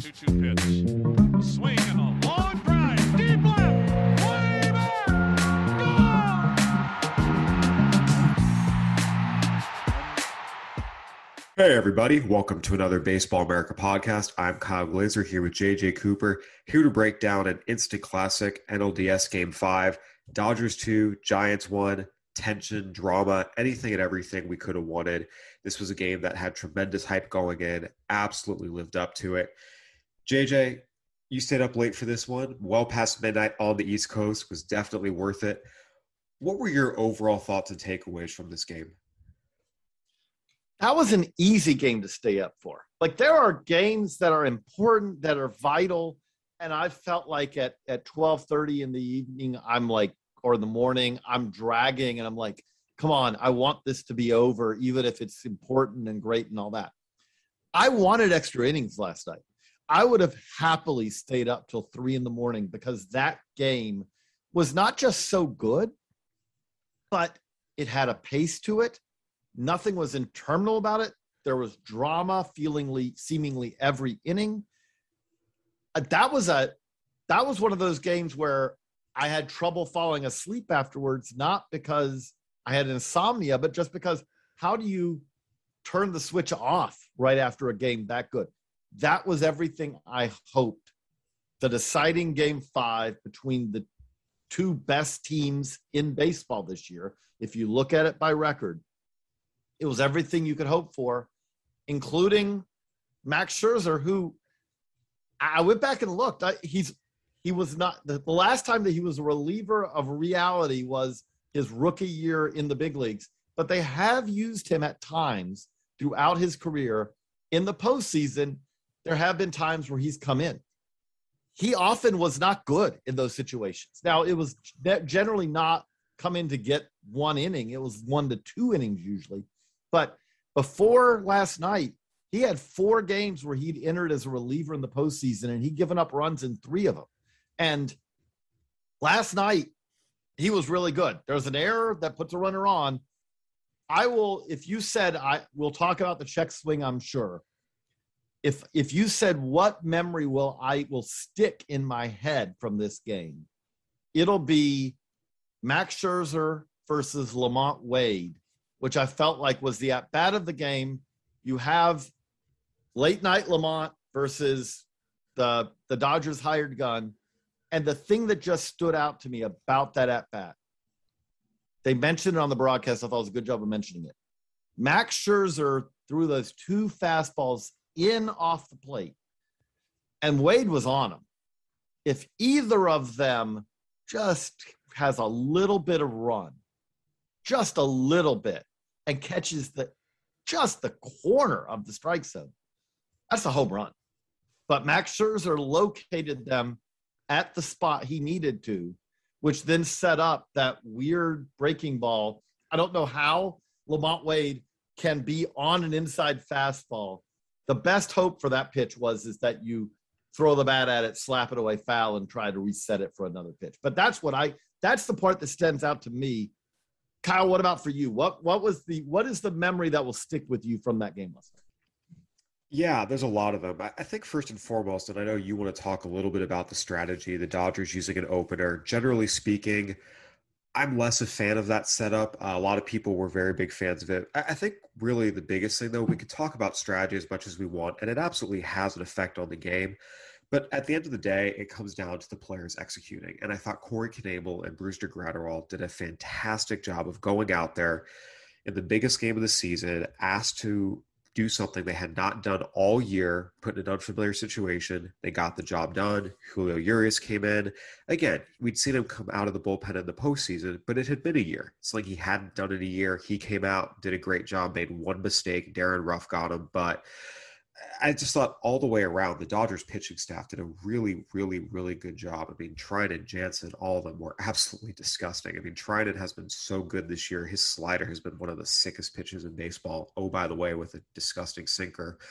2-2 pitch. A swing and a long drive. Deep left. Way back. Gone! Hey everybody, welcome to another Baseball America podcast. I'm Kyle Glazer here with JJ Cooper, here to break down an instant classic, NLDS Game 5, Dodgers 2, Giants 1, tension, drama, anything and everything we could have wanted. This was a game that had tremendous hype going in, absolutely lived up to it. JJ, you stayed up late for this one, well past midnight on the East Coast, was definitely worth it. What were your overall thoughts and takeaways from this game? That was an easy game to stay up for. Like, there are games that are important, that are vital, and I felt like at 12:30 in the evening, I'm like, or in the morning, I'm dragging, and I'm like, come on, I want this to be over, even if it's important and great and all that. I wanted extra innings last night. I would have happily stayed up till 3 a.m. because that game was not just so good, but it had a pace to it. Nothing was interminable about it. There was drama seemingly every inning. That was one of those games where I had trouble falling asleep afterwards, not because I had insomnia, but just because how do you turn the switch off right after a game that good? That was everything I hoped. The deciding Game 5 between the two best teams in baseball this year, if you look at it by record, it was everything you could hope for, including Max Scherzer, who I went back and looked. He was not – the last time that he was a reliever of reality was his rookie year in the big leagues. But they have used him at times throughout his career. In the postseason, there have been times where he's come in. He often was not good in those situations. Now, it was generally not come in to get one inning. It was 1 to 2 innings usually. But before last night, he had 4 games where he'd entered as a reliever in the postseason, and he'd given up runs in 3 of them. And last night, he was really good. There was an error that puts a runner on. If you said, we'll talk about the check swing, I'm sure. If you said, what memory will stick in my head from this game, it'll be Max Scherzer versus Lamont Wade, which I felt like was the at-bat of the game. You have late night Lamont versus the Dodgers hired gun. And the thing that just stood out to me about that at-bat, they mentioned it on the broadcast. I thought it was a good job of mentioning it. Max Scherzer threw those 2 fastballs in off the plate, and Wade was on him. If either of them just has a little bit of run, just a little bit, and catches just the corner of the strike zone, that's a home run. But Max Scherzer located them at the spot he needed to, which then set up that weird breaking ball. I don't know how Lamont Wade can be on an inside fastball. The best hope for that pitch is that you throw the bat at it, slap it away foul, and try to reset it for another pitch. But that's the part that stands out to me. Kyle, what about for you? What is the memory that will stick with you from that game last night? Yeah, there's a lot of them. I think first and foremost, and I know you want to talk a little bit about the strategy, the Dodgers using an opener. Generally speaking, I'm less a fan of that setup. A lot of people were very big fans of it. I think really the biggest thing, though, we could talk about strategy as much as we want, and it absolutely has an effect on the game. But at the end of the day, it comes down to the players executing. And I thought Corey Knebel and Brusdar Graterol did a fantastic job of going out there in the biggest game of the season, asked to do something they had not done all year, put in an unfamiliar situation. They got the job done. Julio Urias came in. Again, we'd seen him come out of the bullpen in the postseason, but it had been a year. It's like he hadn't done it a year. He came out, did a great job, made one mistake. Darren Ruff got him, but I just thought all the way around, the Dodgers pitching staff did a really, really, really good job. I mean, Treinen, Jansen, all of them were absolutely disgusting. I mean, Treinen has been so good this year. His slider has been one of the sickest pitches in baseball. Oh, by the way, with a disgusting sinker.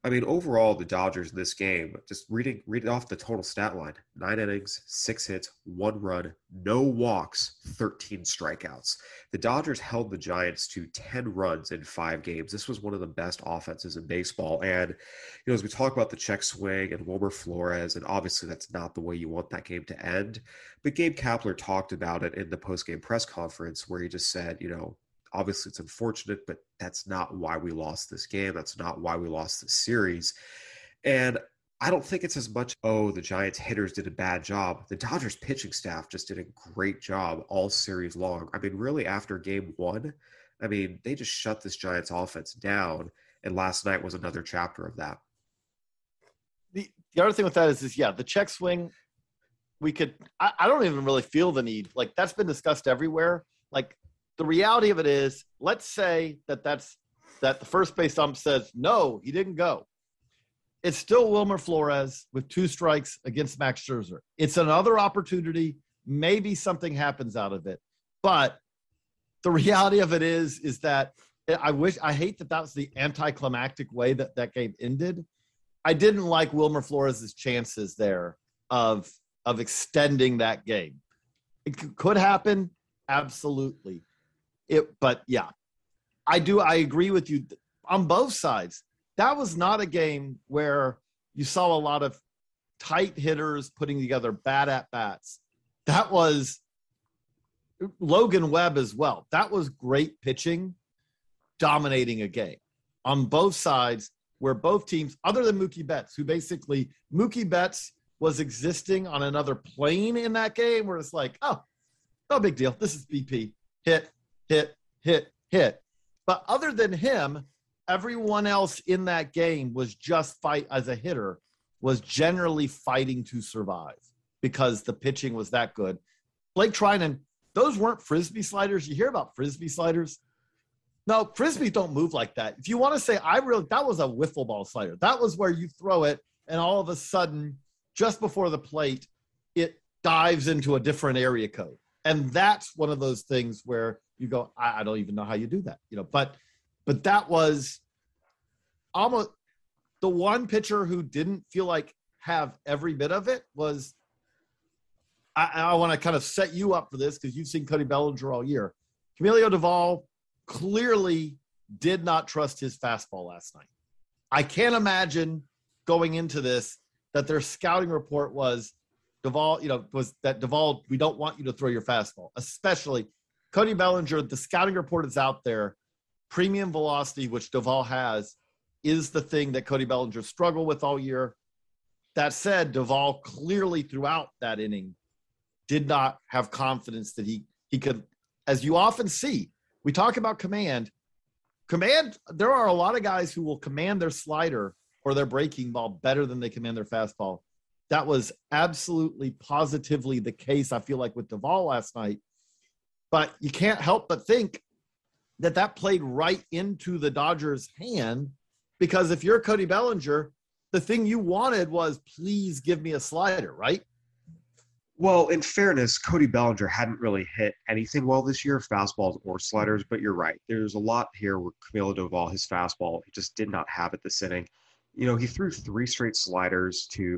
I mean, overall, the Dodgers in this game, just reading off the total stat line: 9 innings, 6 hits, 1 run, no walks, 13 strikeouts. The Dodgers held the Giants to 10 runs in 5 games. This was one of the best offenses in baseball. And, as we talk about the check swing and Wilmer Flores, and obviously that's not the way you want that game to end, but Gabe Kapler talked about it in the post-game press conference where he just said, obviously it's unfortunate, but that's not why we lost this game. That's not why we lost this series. And I don't think it's as much, the Giants hitters did a bad job. The Dodgers pitching staff just did a great job all series long. I mean, really after game 1, they just shut this Giants offense down. And last night was another chapter of that. The other thing with that is the check swing, I don't even really feel the need. Like, that's been discussed everywhere. Like, the reality of it is, let's say that the first base ump says, no, he didn't go. It's still Wilmer Flores with 2 strikes against Max Scherzer. It's another opportunity. Maybe something happens out of it. But the reality of it is that I hate that was the anticlimactic way that game ended. I didn't like Wilmer Flores' chances there of extending that game. It could happen. Absolutely. But I agree with you on both sides. That was not a game where you saw a lot of tight hitters putting together bad at-bats. That was Logan Webb as well. That was great pitching, dominating a game on both sides, where both teams, other than Mookie Betts, Mookie Betts was existing on another plane in that game, where it's like, oh, no big deal. This is BP. Hit. But other than him, everyone else in that game was just as a hitter, was generally fighting to survive because the pitching was that good. Blake Trinan, those weren't Frisbee sliders. You hear about Frisbee sliders? No, Frisbees don't move like that. If you want to say, that was a wiffle ball slider. That was where you throw it and all of a sudden, just before the plate, it dives into a different area code. And that's one of those things where you go, I don't even know how you do that, but that was almost the one pitcher who didn't feel like have every bit of it was, I want to kind of set you up for this because you've seen Cody Bellinger all year. Camilo Doval clearly did not trust his fastball last night. I can't imagine going into this that their scouting report was Doval, we don't want you to throw your fastball, especially Cody Bellinger. The scouting report is out there. Premium velocity, which Doval has, is the thing that Cody Bellinger struggled with all year. That said, Doval clearly throughout that inning did not have confidence that he could, as you often see, we talk about command. There are a lot of guys who will command their slider or their breaking ball better than they command their fastball. That was absolutely positively the case, I feel like, with Doval last night. But you can't help but think that played right into the Dodgers' hand, because if you're Cody Bellinger, the thing you wanted was, please give me a slider, right? Well, in fairness, Cody Bellinger hadn't really hit anything well this year, fastballs or sliders, but you're right. There's a lot here where Camilo Doval, his fastball, he just did not have it this inning. He threw 4 straight sliders, to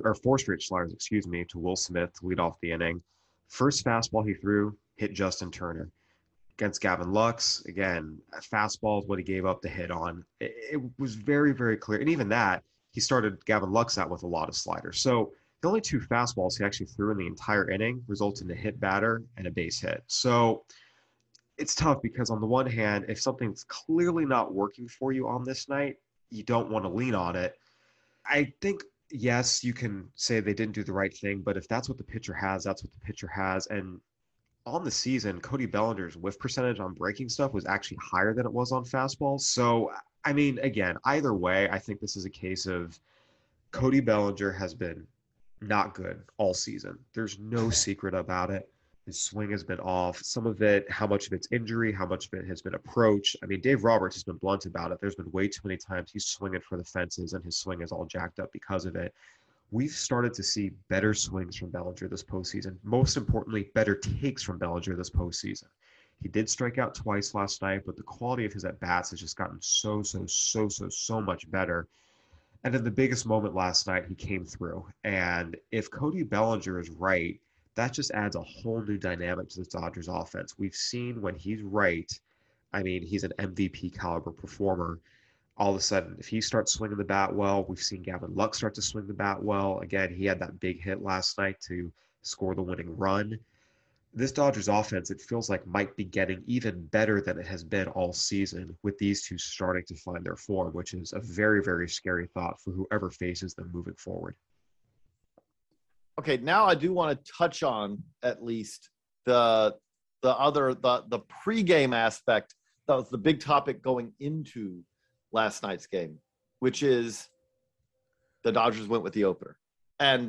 Will Smith to lead off the inning. First fastball he threw hit Justin Turner. Against Gavin Lux, again, fastball is what he gave up the hit on. It was very, very clear. And even that, he started Gavin Lux out with a lot of sliders. So the only 2 fastballs he actually threw in the entire inning resulted in a hit batter and a base hit. So it's tough because on the one hand, if something's clearly not working for you on this night, you don't want to lean on it. I think, yes, you can say they didn't do the right thing, but if that's what the pitcher has, that's what the pitcher has. And on the season, Cody Bellinger's whiff percentage on breaking stuff was actually higher than it was on fastballs. So, again, either way, I think this is a case of Cody Bellinger has been not good all season. There's no secret about it. His swing has been off. Some of it, how much of it's injury, how much of it has been approach. Dave Roberts has been blunt about it. There's been way too many times he's swinging for the fences and his swing is all jacked up because of it. We've started to see better swings from Bellinger this postseason. Most importantly, better takes from Bellinger this postseason. He did strike out twice last night, but the quality of his at-bats has just gotten so much better. And in the biggest moment last night, he came through. And if Cody Bellinger is right, that just adds a whole new dynamic to the Dodgers offense. We've seen when he's right, I mean, he's an MVP caliber performer. All of a sudden, if he starts swinging the bat well, we've seen Gavin Lux start to swing the bat well. Again, he had that big hit last night to score the winning run. This Dodgers offense, it feels like, might be getting even better than it has been all season with these two starting to find their form, which is a very, very scary thought for whoever faces them moving forward. Okay, now I do want to touch on at least the pregame aspect. That was the big topic going into last night's game, which is the Dodgers went with the opener. And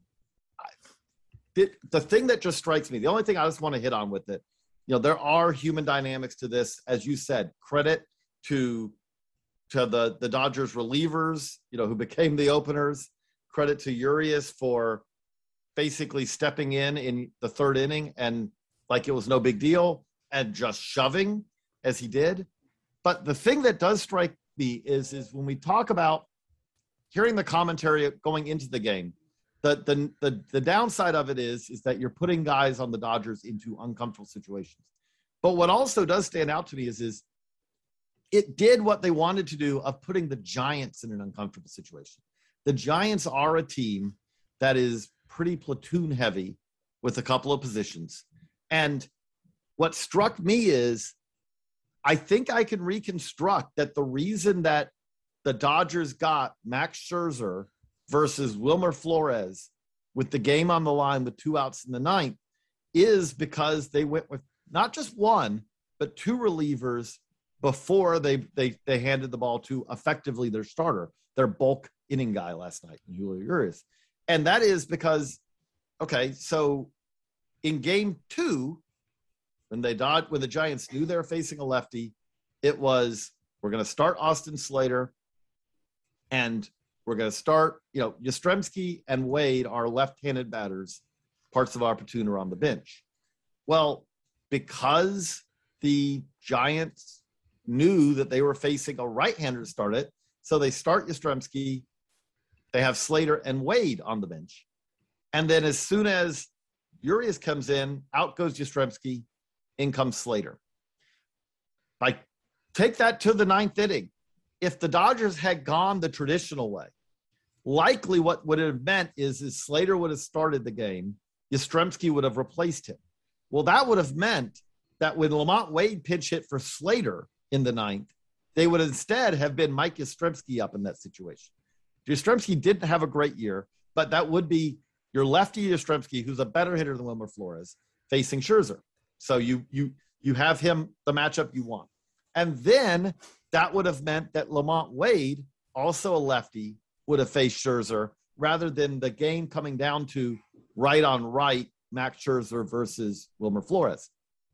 the thing that just strikes me, the only thing I just want to hit on with it, there are human dynamics to this. As you said, credit to the Dodgers relievers, who became the openers. Credit to Urias for basically stepping in the third inning and like it was no big deal and just shoving as he did. But the thing that does strike me is when we talk about hearing the commentary going into the game, the downside of it is that you're putting guys on the Dodgers into uncomfortable situations. But what also does stand out to me is it did what they wanted to do of putting the Giants in an uncomfortable situation. The Giants are a team that is pretty platoon heavy with a couple of positions. And what struck me is I think I can reconstruct that the reason that the Dodgers got Max Scherzer versus Wilmer Flores with the game on the line with 2 outs in the ninth is because they went with not just one, but 2 relievers before they handed the ball to effectively their starter, their bulk inning guy last night, Julio Urias. And that is because, okay, so in game 2, when the Giants knew they were facing a lefty, it was, we're going to start Austin Slater and we're going to start, Yastrzemski and Wade are left-handed batters. Parts of our platoon are on the bench. Well, because the Giants knew that they were facing a right-hander to start it, so they start Yastrzemski, they have Slater and Wade on the bench. And then as soon as Urias comes in, out goes Yastrzemski, in comes Slater. Take that to the 9th inning. If the Dodgers had gone the traditional way, likely what would have meant is Slater would have started the game, Yastrzemski would have replaced him. Well, that would have meant that when Lamont Wade pinch hit for Slater in the 9th, they would instead have been Mike Yastrzemski up in that situation. Yastrzemski didn't have a great year, but that would be your lefty Yastrzemski, who's a better hitter than Wilmer Flores, facing Scherzer. So you have him the matchup you want. And then that would have meant that Lamont Wade, also a lefty, would have faced Scherzer rather than the game coming down to right on right, Max Scherzer versus Wilmer Flores.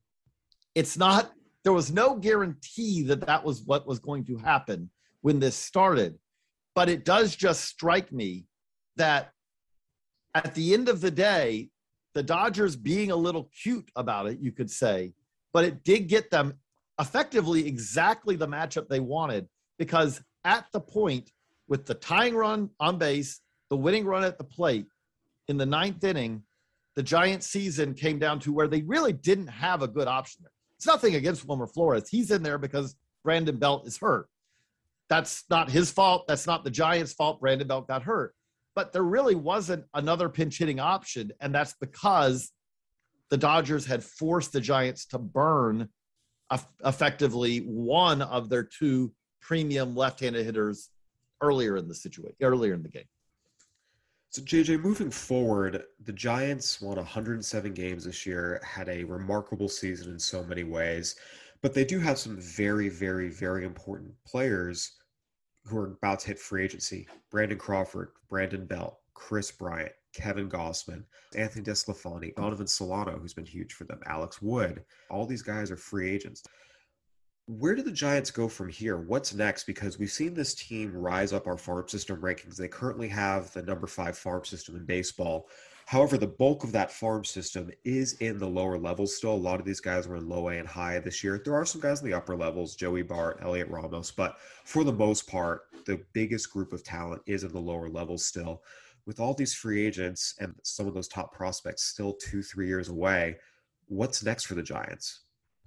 There was no guarantee that was what was going to happen when this started, but it does just strike me that at the end of the day, the Dodgers being a little cute about it, you could say, but it did get them effectively exactly the matchup they wanted, because at the point with the tying run on base, the winning run at the plate in the 9th inning, the Giants season came down to where they really didn't have a good option there. It's nothing against Wilmer Flores. He's in there because Brandon Belt is hurt. That's not his fault. That's not the Giants' fault. Brandon Belt got hurt. But there really wasn't another pinch hitting option, and that's because the Dodgers had forced the Giants to burn effectively one of their 2 premium left-handed hitters earlier in the game. So, JJ, moving forward, the Giants won 107 games this year, had a remarkable season in so many ways, but they do have some very, very, very important players who are about to hit free agency. Brandon Crawford, Brandon Belt, Chris Bryant, Kevin Gossman, Anthony DeSclafani, Donovan Solano, who's been huge for them, Alex Wood. All these guys are free agents. Where do the Giants go from here? What's next? Because we've seen this team rise up our farm system rankings. They currently have the number 5 farm system in baseball. However, the bulk of that farm system is in the lower levels still. A lot of these guys were in low A and high A this year. There are some guys in the upper levels, Joey Bart, Elliot Ramos, but for the most part, the biggest group of talent is in the lower levels still. With all these free agents and some of those top prospects still 2-3 years away, what's next for the Giants?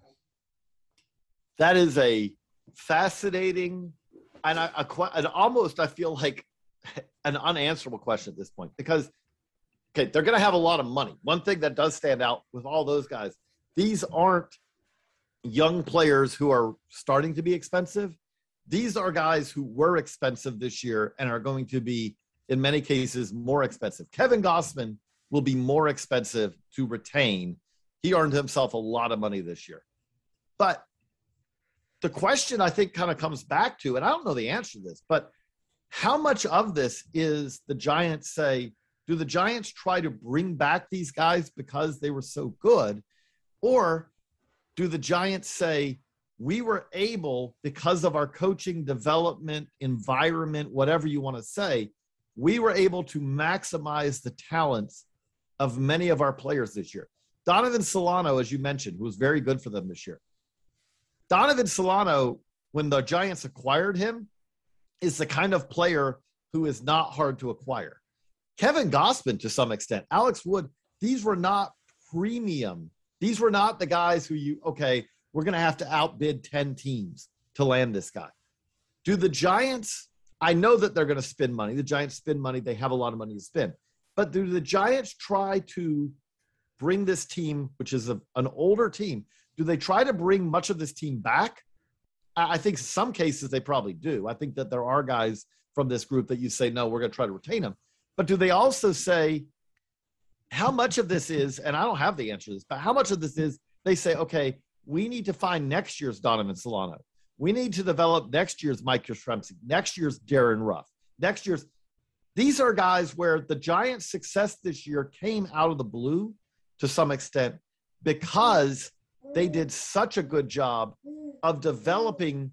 That is a fascinating and almost, I feel like, an unanswerable question at this point, because okay, they're going to have a lot of money. One thing that does stand out with all those guys, these aren't young players who are starting to be expensive. These are guys who were expensive this year and are going to be, in many cases, more expensive. Kevin Gossman will be more expensive to retain. He earned himself a lot of money this year. But the question, I think, kind of comes back to, and I don't know the answer to this, but how much of this is the Giants say, do the Giants try to bring back these guys because they were so good? Or do the Giants say, we were able, because of our coaching, development, environment, whatever you want to say, we were able to maximize the talents of many of our players this year? Donovan Solano, as you mentioned, was very good for them this year. Donovan Solano, when the Giants acquired him, is the kind of player who is not hard to acquire. Kevin Gossman, to some extent, Alex Wood, these were not premium. These were not the guys who we're going to have to outbid 10 teams to land this guy. Do the Giants, I know that they're going to spend money. The Giants spend money. They have a lot of money to spend. But do the Giants try to bring this team, which is an older team, do they try to bring much of this team back? I think in some cases they probably do. I think that there are guys from this group that you say, no, we're going to try to retain them. But do they also say how much of this is, and I don't have the answer to this, but how much of this is they say, okay, we need to find next year's Donovan Solano. We need to develop next year's Mike Yastrzemski, next year's Darren Ruff, next year's. These are guys where the Giants' success this year came out of the blue to some extent because they did such a good job of developing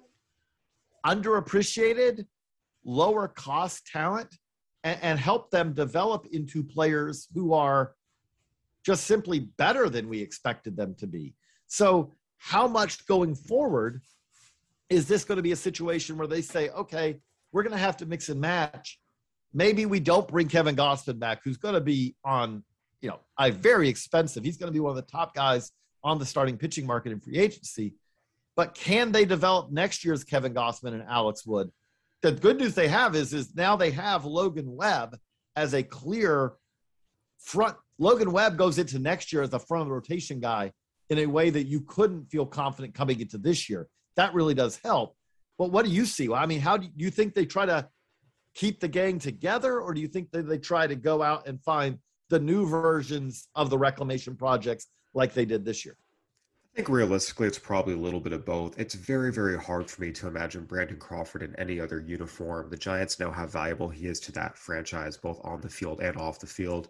underappreciated, lower cost talent and help them develop into players who are just simply better than we expected them to be. So how much going forward is this going to be a situation where they say, okay, we're going to have to mix and match. Maybe we don't bring Kevin Gossman back, who's going to be on, a very expensive. He's going to be one of the top guys on the starting pitching market in free agency. But can they develop next year's Kevin Gossman and Alex Wood? The good news they have is now they have Logan Webb as a clear front. Logan Webb goes into next year as a front of the rotation guy in a way that you couldn't feel confident coming into this year. That really does help. But what do you see? I mean, how do you think they try to keep the gang together, or do you think that they try to go out and find the new versions of the reclamation projects like they did this year? I think realistically, it's probably a little bit of both. It's very, very hard for me to imagine Brandon Crawford in any other uniform. The Giants know how valuable he is to that franchise, both on the field and off the field.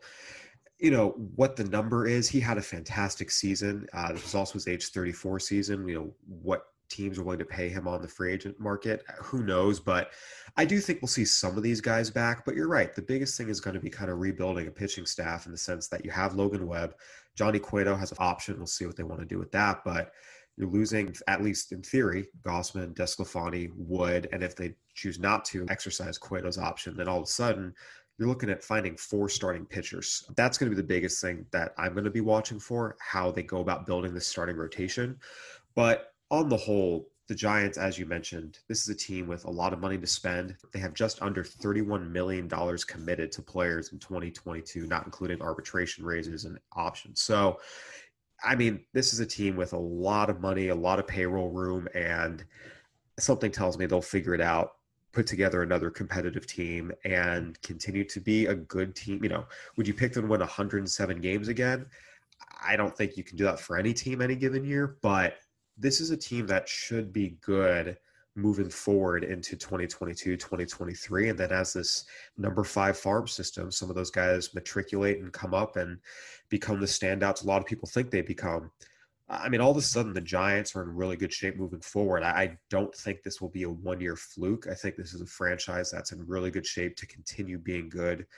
What the number is, he had a fantastic season. This was also his age 34 season. What teams are willing to pay him on the free agent market, who knows? But I do think we'll see some of these guys back. But you're right. The biggest thing is going to be kind of rebuilding a pitching staff in the sense that you have Logan Webb. Johnny Cueto has an option. We'll see what they want to do with that. But you're losing, at least in theory, Gossman, DeSclafani, Wood. And if they choose not to exercise Cueto's option, then all of a sudden you're looking at finding 4 starting pitchers. That's going to be the biggest thing that I'm going to be watching for, how they go about building this starting rotation. But on the whole, the Giants, as you mentioned, this is a team with a lot of money to spend. They have just under $31 million committed to players in 2022, not including arbitration raises and options. So, I mean, this is a team with a lot of money, a lot of payroll room, and something tells me they'll figure it out, put together another competitive team, and continue to be a good team. Would you pick them to win 107 games again? I don't think you can do that for any team any given year, but this is a team that should be good moving forward into 2022, 2023. And then as this number 5 farm system, some of those guys matriculate and come up and become the standouts a lot of people think they become. I mean, all of a sudden the Giants are in really good shape moving forward. I don't think this will be a one-year fluke. I think this is a franchise that's in really good shape to continue being good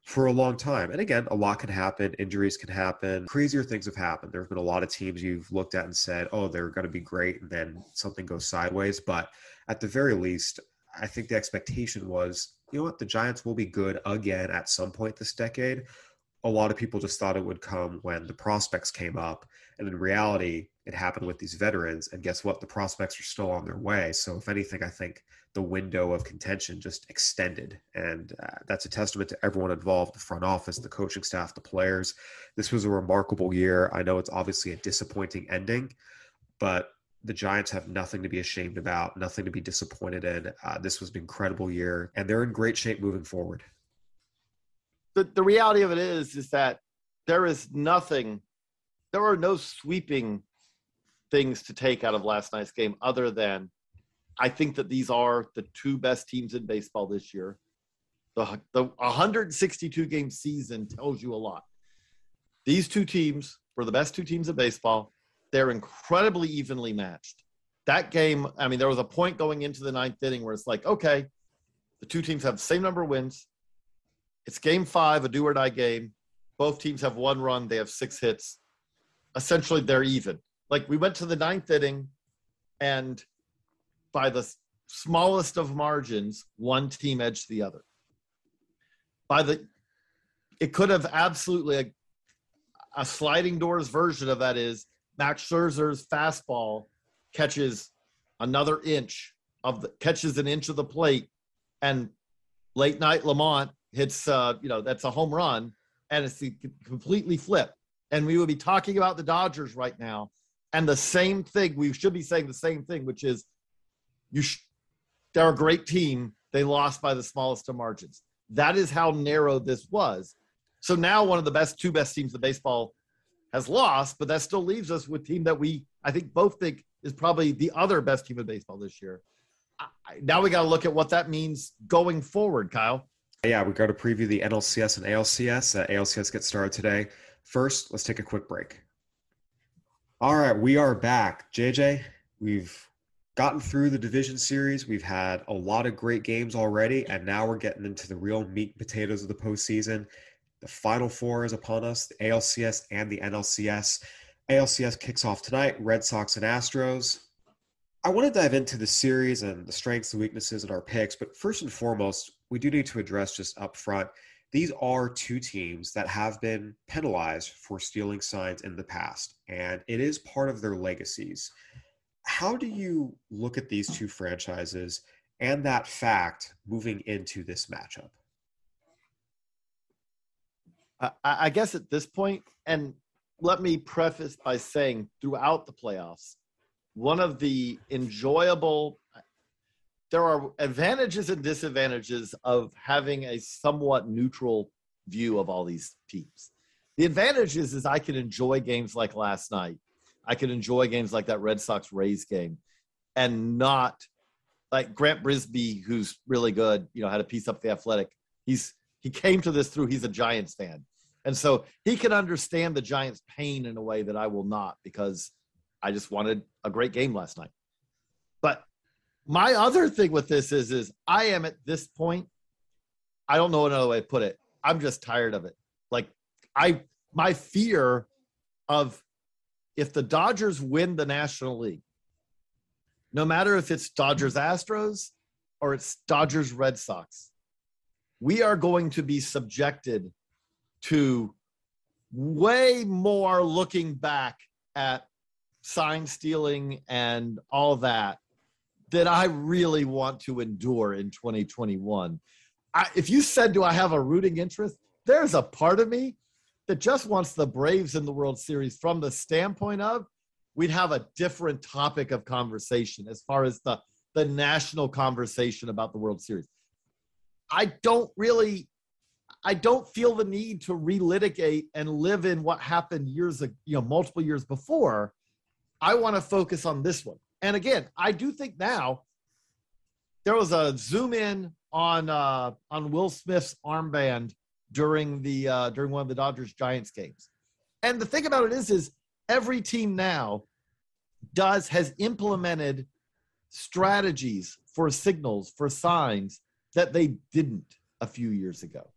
for a long time. And again, a lot can happen. Injuries can happen. Crazier things have happened. There have been a lot of teams you've looked at and said, oh, they're going to be great. And then something goes sideways. But at the very least, I think the expectation was, you know what, the Giants will be good again at some point this decade. A lot of people just thought it would come when the prospects came up. And in reality, it happened with these veterans. And guess what? The prospects are still on their way. So if anything, I think the window of contention just extended. And that's a testament to everyone involved, the front office, the coaching staff, the players. This was a remarkable year. I know it's obviously a disappointing ending, but the Giants have nothing to be ashamed about, nothing to be disappointed in. This was an incredible year, and they're in great shape moving forward. The reality of it is that there are no sweeping things to take out of last night's game other than I think that these are the two best teams in baseball this year. The 162 game season tells you a lot. These two teams were the best two teams in baseball. They're incredibly evenly matched. That game, I mean, there was a point going into the ninth inning where it's like, okay, the two teams have the same number of wins. It's game 5, a do or die game. Both teams have 1 run. They have 6 hits. Essentially, they're even. Like, we went to the ninth inning, and by the smallest of margins, one team edged the other. It could have absolutely a sliding doors version of that is Max Scherzer's fastball catches an inch of the plate, and late night Lamont hits, that's a home run, and it's completely flipped. And we would be talking about the Dodgers right now. And the same thing, we should be saying the same thing, which is they're a great team. They lost by the smallest of margins. That is how narrow this was. So now one of the two best teams in baseball has lost, but that still leaves us with a team that I think both think is probably the other best team in baseball this year. Now we got to look at what that means going forward, Kyle. Yeah, we got to preview the NLCS and ALCS. ALCS gets started today. First, let's take a quick break. All right, we are back. JJ, we've gotten through the division series. We've had a lot of great games already, and now we're getting into the real meat and potatoes of the postseason. The Final Four is upon us, the ALCS and the NLCS. ALCS kicks off tonight, Red Sox and Astros. I want to dive into the series and the strengths and weaknesses in our picks, but first and foremost, we do need to address just up front, these are two teams that have been penalized for stealing signs in the past, and it is part of their legacies. How do you look at these two franchises and that fact moving into this matchup? I guess at this point, and let me preface by saying throughout the playoffs, one of the there are advantages and disadvantages of having a somewhat neutral view of all these teams. The advantage is I can enjoy games like last night. I can enjoy games like that Red Sox-Rays game, and not like Grant Brisbee, who's really good, had a piece up The Athletic. He came to this through, he's a Giants fan. And so he can understand the Giants' pain in a way that I will not, because I just wanted a great game last night. But my other thing with this is I am at this point, I don't know another way to put it. I'm just tired of it. Like my fear of if the Dodgers win the National League, no matter if it's Dodgers Astros or it's Dodgers Red Sox, we are going to be subjected to way more looking back at sign stealing and all that I really want to endure in 2021. If you said, do I have a rooting interest? There's a part of me that just wants the Braves in the World Series from the standpoint of we'd have a different topic of conversation as far as the national conversation about the World Series. I don't feel the need to relitigate and live in what happened multiple years before. I want to focus on this one. And again, I do think now there was a zoom in on Will Smith's armband during one of the Dodgers Giants games. And the thing about it is every team now has implemented strategies for signals, for signs that they didn't a few years ago.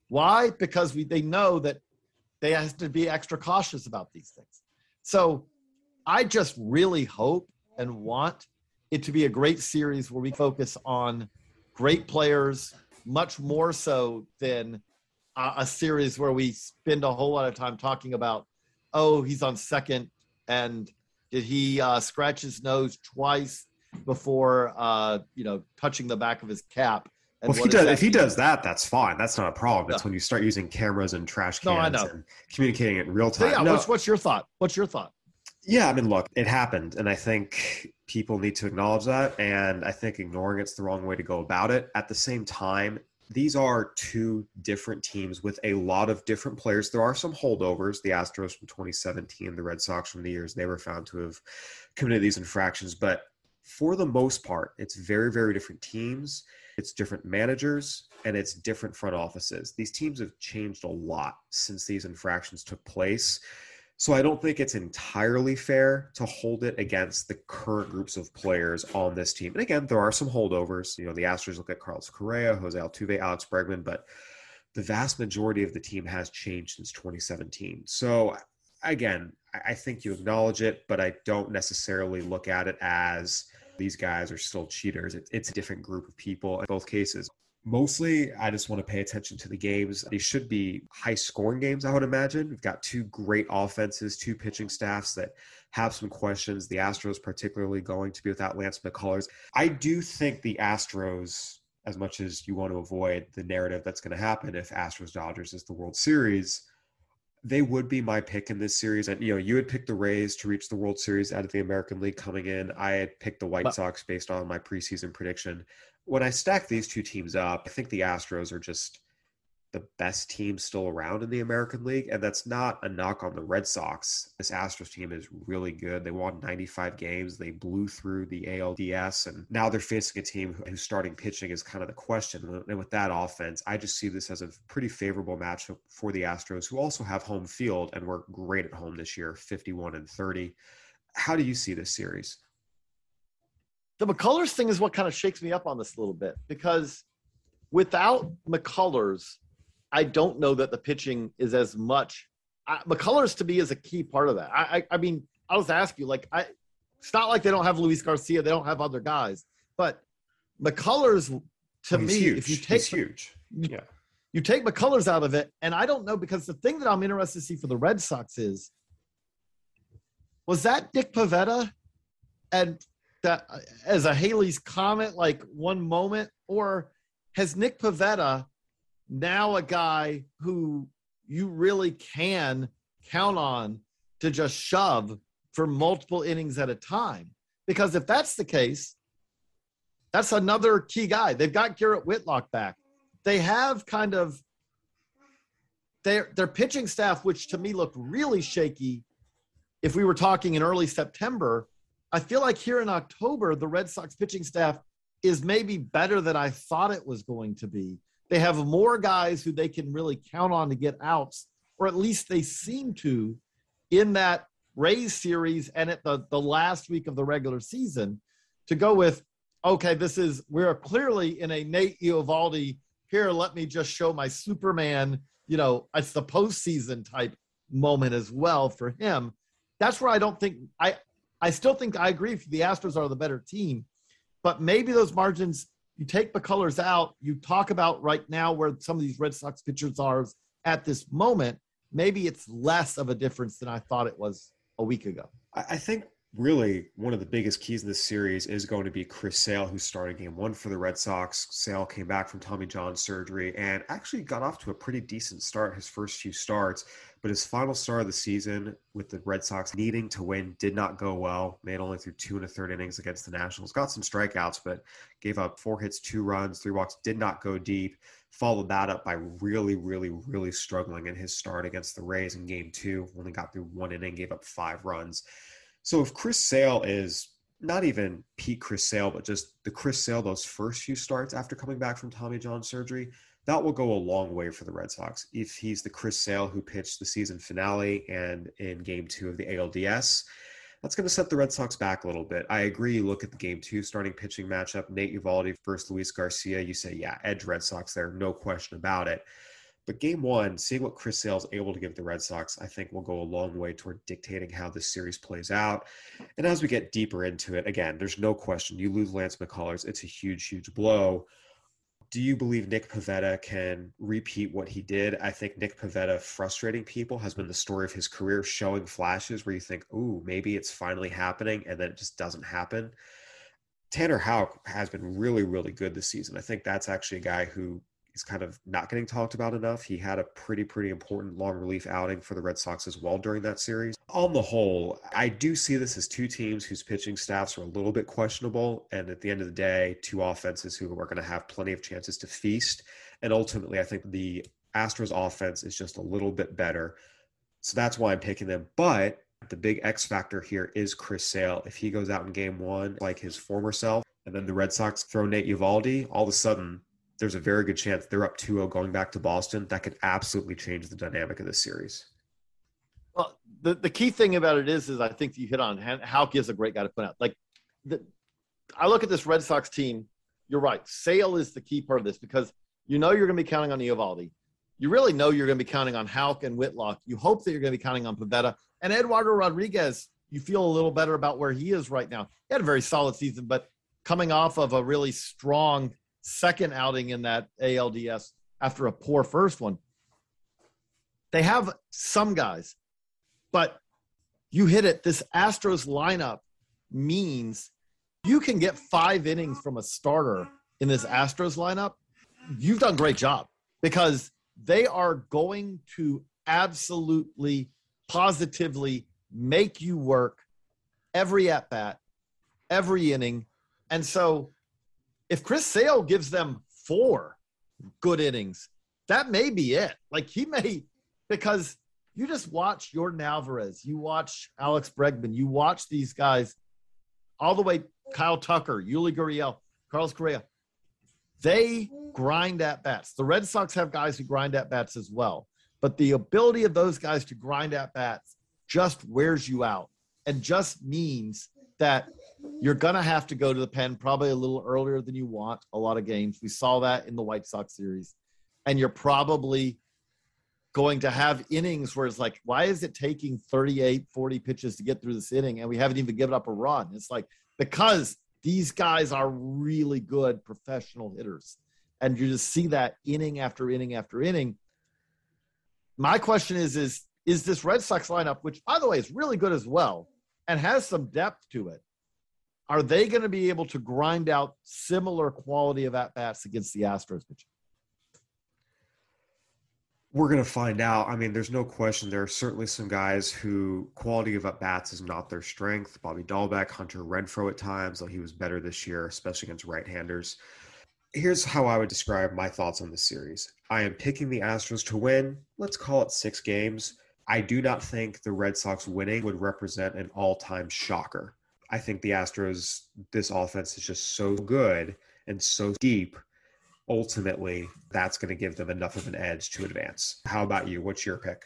Why? Because they know that they have to be extra cautious about these things. So I just really hope and want it to be a great series where we focus on great players much more so than a series where we spend a whole lot of time talking about, oh, he's on second and did he scratch his nose twice before touching the back of his cap. And well, if he does that, that's fine. That's not a problem. It's when you start using cameras and trash cans and communicating it in real time. So yeah, what's your thought? What's your thought? Yeah, I mean, look, it happened, and I think people need to acknowledge that, and I think ignoring it's the wrong way to go about it. At the same time, these are two different teams with a lot of different players. There are some holdovers, the Astros from 2017, the Red Sox from the years they were found to have committed these infractions, but for the most part, it's very, very different teams. It's different managers, and it's different front offices. These teams have changed a lot since these infractions took place. So I don't think it's entirely fair to hold it against the current groups of players on this team. And again, there are some holdovers. The Astros look at Carlos Correa, Jose Altuve, Alex Bregman, but the vast majority of the team has changed since 2017. So again, I think you acknowledge it, but I don't necessarily look at it as these guys are still cheaters. It's a different group of people in both cases. Mostly, I just want to pay attention to the games. These should be high-scoring games, I would imagine. We've got two great offenses, two pitching staffs that have some questions. The Astros particularly going to be without Lance McCullers. I do think the Astros, as much as you want to avoid the narrative that's going to happen if Astros-Dodgers is the World Series, they would be my pick in this series. And, you had picked the Rays to reach the World Series out of the American League coming in. I had picked the White Sox based on my preseason prediction. When I stack these two teams up, I think the Astros are just the best team still around in the American League. And that's not a knock on the Red Sox. This Astros team is really good. They won 95 games. They blew through the ALDS. And now they're facing a team whose starting pitching is kind of the question. And with that offense, I just see this as a pretty favorable matchup for the Astros, who also have home field and were great at home this year, 51-30. How do you see this series? The McCullers thing is what kind of shakes me up on this a little bit, because without McCullers, I don't know that the pitching is as much. McCullers to me is a key part of that. I mean, I'll just ask you, it's not like they don't have Luis Garcia, they don't have other guys, but McCullers to me, huge. If you take huge, yeah, you take McCullers out of it, and I don't know, because the thing that I'm interested to see for the Red Sox was that Nick Pivetta and that as a Haley's Comet, like one moment, or has Nick Pivetta now a guy who you really can count on to just shove for multiple innings at a time? Because if that's the case, that's another key guy. They've got Garrett Whitlock back. They have kind of their pitching staff, which to me looked really shaky if we were talking in early September. I feel like here in October, the Red Sox pitching staff is maybe better than I thought it was going to be. They have more guys who they can really count on to get outs, or at least they seem to in that Rays series and at the last week of the regular season, to go with, okay, we're clearly in a Nate Eovaldi, here, let me just show my Superman, it's the postseason type moment as well for him. That's where I don't think I still think I agree with you. The Astros are the better team, but maybe those margins, you take McCullers out, you talk about right now where some of these Red Sox pitchers are at this moment, maybe it's less of a difference than I thought it was a week ago. I think really one of the biggest keys in this series is going to be Chris Sale, who's starting game one for the Red Sox. Sale came back from Tommy John surgery and actually got off to a pretty decent start his first few starts, but his final start of the season with the Red Sox needing to win did not go well. Made only through 2 1/3 innings against the Nationals. Got some strikeouts, but gave up 4 hits, 2 runs, 3 walks, did not go deep. Followed that up by really, really, really struggling in his start against the Rays in game 2. Only got through 1 inning, gave up 5 runs. So if Chris Sale is not even peak Chris Sale, but just the Chris Sale those first few starts after coming back from Tommy John surgery, that will go a long way for the Red Sox. If he's the Chris Sale who pitched the season finale and in game 2 of the ALDS, that's going to set the Red Sox back a little bit. I agree. You look at the game 2 starting pitching matchup, Nate Eovaldi versus Luis Garcia. You say, yeah, edge Red Sox there, no question about it. But game one, seeing what Chris Sale is able to give the Red Sox, I think will go a long way toward dictating how this series plays out. And as we get deeper into it, again, there's no question you lose Lance McCullers. It's a huge, huge blow. Do you believe Nick Pivetta can repeat what he did? I think Nick Pivetta frustrating people has been the story of his career, showing flashes where you think, ooh, maybe it's finally happening, and then it just doesn't happen. Tanner Houck has been really, really good this season. I think that's actually a guy who is kind of not getting talked about enough. He had a pretty important long relief outing for the Red Sox as well during that series. On the whole, I do see this as two teams whose pitching staffs are a little bit questionable. And at the end of the day, two offenses who are going to have plenty of chances to feast. And ultimately, I think the Astros offense is just a little bit better. So that's why I'm picking them. But the big X factor here is Chris Sale. If he goes out in game one like his former self, and then the Red Sox throw Nate Eovaldi, all of a sudden, there's a very good chance they're up 2-0 going back to Boston. That could absolutely change the dynamic of this series. Well, the key thing about it is I think you hit on Houck is a great guy to put out. I look at this Red Sox team. You're right. Sale is the key part of this because you know you're going to be counting on Eovaldi. You really know you're going to be counting on Houck and Whitlock. You hope that you're going to be counting on Pivetta. And Eduardo Rodriguez, you feel a little better about where he is right now. He had a very solid season, but coming off of a really strong second outing in that ALDS after a poor first one. They have some guys, but you hit it. This Astros lineup means you can get 5 innings from a starter in this Astros lineup. You've done a great job because they are going to absolutely, positively make you work every at-bat, every inning. And so if Chris Sale gives them 4 good innings, that may be it. He may, because you just watch Jordan Alvarez, you watch Alex Bregman, you watch these guys all the way, Kyle Tucker, Yuli Gurriel, Carlos Correa. They grind at bats. The Red Sox have guys who grind at bats as well, but the ability of those guys to grind at bats just wears you out and just means that you're going to have to go to the pen probably a little earlier than you want a lot of games. We saw that in the White Sox series. And you're probably going to have innings where it's like, why is it taking 38, 40 pitches to get through this inning and we haven't even given up a run? It's like, because these guys are really good professional hitters. And you just see that inning after inning after inning. My question is this Red Sox lineup, which, by the way, is really good as well and has some depth to it, are they going to be able to grind out similar quality of at-bats against the Astros pitching? We're going to find out. I mean, there's no question. There are certainly some guys who quality of at-bats is not their strength. Bobby Dahlbeck, Hunter Renfroe at times, though he was better this year, especially against right-handers. Here's how I would describe my thoughts on this series. I am picking the Astros to win. Let's call it 6 games. I do not think the Red Sox winning would represent an all-time shocker. I think the Astros, this offense is just so good and so deep. Ultimately, that's going to give them enough of an edge to advance. How about you? What's your pick?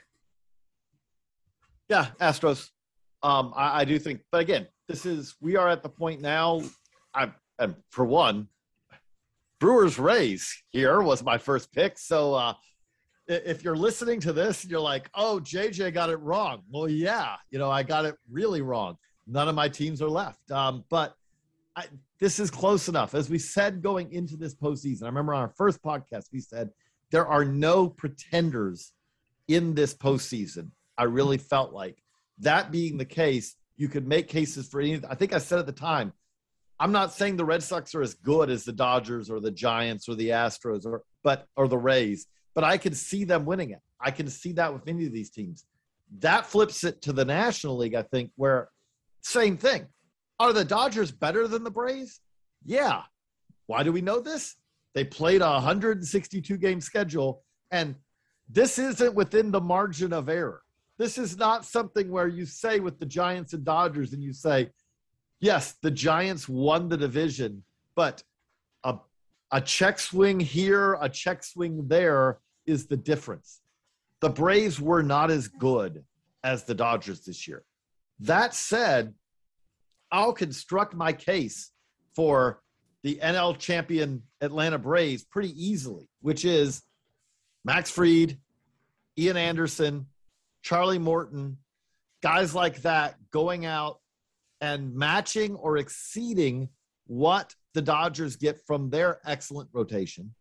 Yeah, Astros. I do think, but again, we are at the point now. And for one, Brewers Rays here was my first pick. So if you're listening to this, you're like, oh, JJ got it wrong. Well, yeah, I got it really wrong. None of my teams are left. But this is close enough. As we said going into this postseason, I remember on our first podcast, we said there are no pretenders in this postseason. I really felt like that being the case, you could make cases for anything. I think I said at the time, I'm not saying the Red Sox are as good as the Dodgers or the Giants or the Astros or the Rays, but I can see them winning it. I can see that with any of these teams. That flips it to the National League, I think, where same thing. Are the Dodgers better than the Braves? Yeah. Why do we know this? They played a 162-game schedule, and this isn't within the margin of error. This is not something where you say with the Giants and Dodgers and you say, yes, the Giants won the division, but a check swing here, a check swing there is the difference. The Braves were not as good as the Dodgers this year. That said, I'll construct my case for the NL champion Atlanta Braves pretty easily, which is Max Fried, Ian Anderson, Charlie Morton, guys like that going out and matching or exceeding what the Dodgers get from their excellent rotation.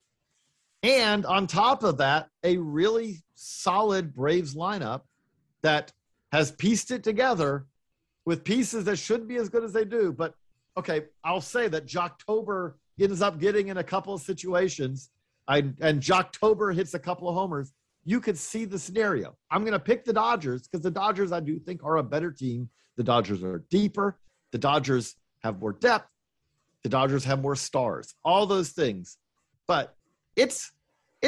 And on top of that, a really solid Braves lineup that has pieced it together with pieces that should be as good as they do. But, okay, I'll say that Jocktober ends up getting in a couple of situations, and Jocktober hits a couple of homers. You could see the scenario. I'm going to pick the Dodgers because the Dodgers, I do think, are a better team. The Dodgers are deeper. The Dodgers have more depth. The Dodgers have more stars, all those things. But it's a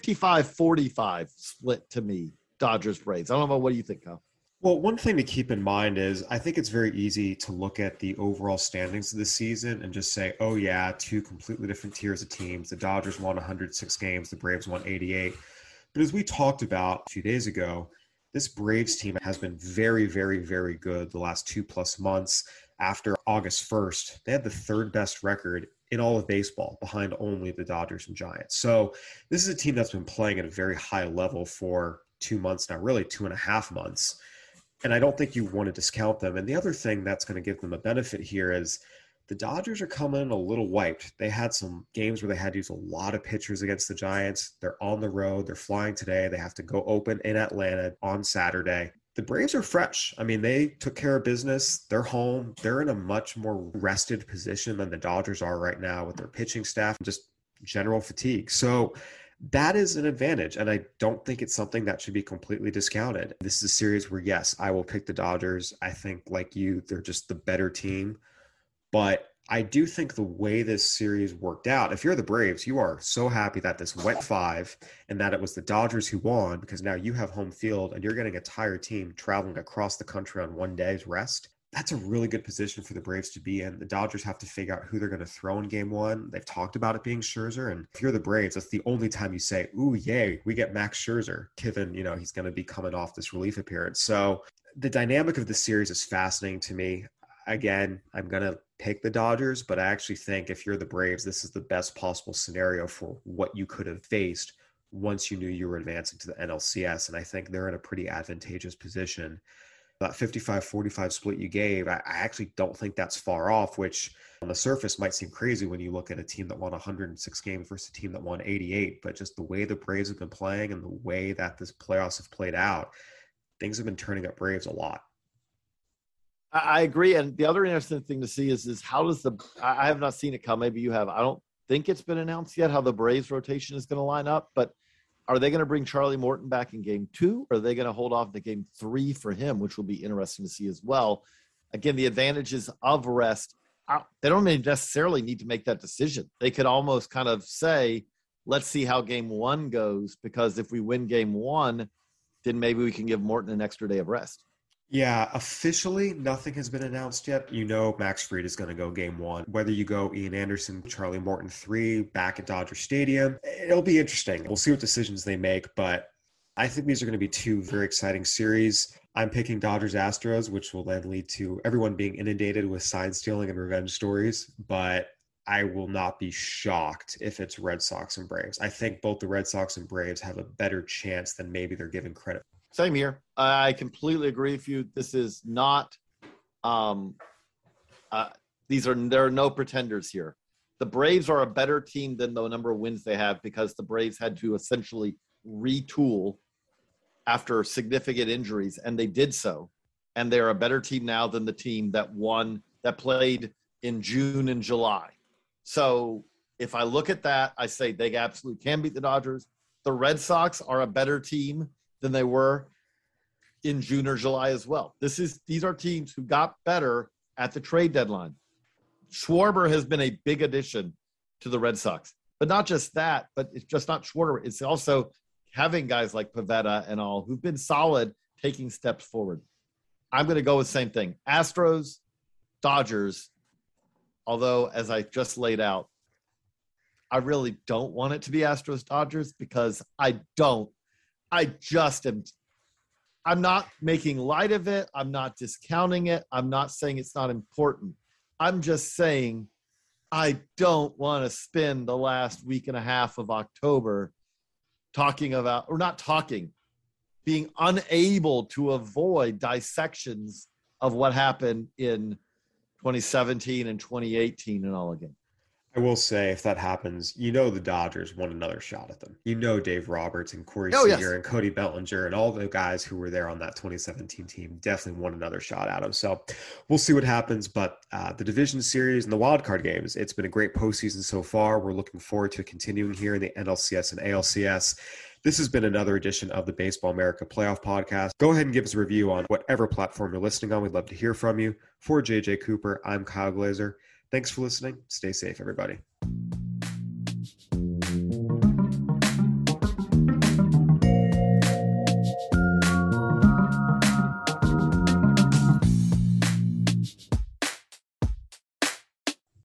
55-45 split to me, Dodgers-Braves. I don't know what do you think, Kyle? Well, one thing to keep in mind is I think it's very easy to look at the overall standings of the season and just say, oh, yeah, two completely different tiers of teams. The Dodgers won 106 games. The Braves won 88. But as we talked about a few days ago, this Braves team has been very, very, very good the last 2+ months. After August 1st, they had the third best record in all of baseball behind only the Dodgers and Giants. So this is a team that's been playing at a very high level for 2 months now, really 2.5 months. And I don't think you want to discount them. And the other thing that's going to give them a benefit here is the Dodgers are coming in a little wiped. They had some games where they had to use a lot of pitchers against the Giants. They're on the road. They're flying today. They have to go open in Atlanta on Saturday. The Braves are fresh. I mean, they took care of business. They're home. They're in a much more rested position than the Dodgers are right now with their pitching staff, just general fatigue. So that is an advantage, and I don't think it's something that should be completely discounted. This is a series where, yes, I will pick the Dodgers. I think, like you, they're just the better team. But I do think the way this series worked out, if you're the Braves, you are so happy that this went 5 and that it was the Dodgers who won, because now you have home field and you're getting a tired team traveling across the country on one day's rest. That's a really good position for the Braves to be in. The Dodgers have to figure out who they're going to throw in game one. They've talked about it being Scherzer. And if you're the Braves, that's the only time you say, ooh, yay, we get Max Scherzer, given, he's going to be coming off this relief appearance. So the dynamic of the series is fascinating to me. Again, I'm going to pick the Dodgers, but I actually think if you're the Braves, this is the best possible scenario for what you could have faced once you knew you were advancing to the NLCS. And I think they're in a pretty advantageous position. That 55-45 split you gave, I actually don't think that's far off, which on the surface might seem crazy when you look at a team that won 106 games versus a team that won 88. But just the way the Braves have been playing and the way that this playoffs have played out, things have been turning up Braves a lot. I agree. And the other interesting thing to see is how does I have not seen it come. Maybe you have. I don't think it's been announced yet how the Braves rotation is going to line up, but are they going to bring Charlie Morton back in game 2? Or are they going to hold off to game 3 for him, which will be interesting to see as well? Again, the advantages of rest, they don't necessarily need to make that decision. They could almost kind of say, let's see how game 1 goes, because if we win game 1, then maybe we can give Morton an extra day of rest. Yeah, officially, nothing has been announced yet. Max Fried is going to go game 1. Whether you go Ian Anderson, Charlie Morton 3 back at Dodger Stadium, it'll be interesting. We'll see what decisions they make, but I think these are going to be 2 very exciting series. I'm picking Dodgers-Astros, which will then lead to everyone being inundated with sign stealing and revenge stories, but I will not be shocked if it's Red Sox and Braves. I think both the Red Sox and Braves have a better chance than maybe they're given credit. Same here. I completely agree with you. This is not there are no pretenders here. The Braves are a better team than the number of wins they have because the Braves had to essentially retool after significant injuries, and they did so. And they're a better team now than the team that played in June and July. So if I look at that, I say they absolutely can beat the Dodgers. The Red Sox are a better team than they were in June or July as well. These are teams who got better at the trade deadline. Schwarber has been a big addition to the Red Sox, but not just that, but it's just not Schwarber. It's also having guys like Pivetta and all who've been solid, taking steps forward. I'm going to go with the same thing. Astros, Dodgers, although as I just laid out, I really don't want it to be Astros Dodgers because I'm not making light of it. I'm not discounting it. I'm not saying it's not important. I'm just saying I don't want to spend the last week and a half of October talking about, or not talking, being unable to avoid dissections of what happened in 2017 and 2018 and all again. I will say, if that happens, the Dodgers want another shot at them. Dave Roberts and Corey Oh, Seager yes. and Cody Bellinger and all the guys who were there on that 2017 team definitely want another shot at them. So we'll see what happens. But the division series and the wild card games, it's been a great postseason so far. We're looking forward to continuing here in the NLCS and ALCS. This has been another edition of the Baseball America Playoff Podcast. Go ahead and give us a review on whatever platform you're listening on. We'd love to hear from you. For JJ Cooper, I'm Kyle Glazer. Thanks for listening. Stay safe, everybody.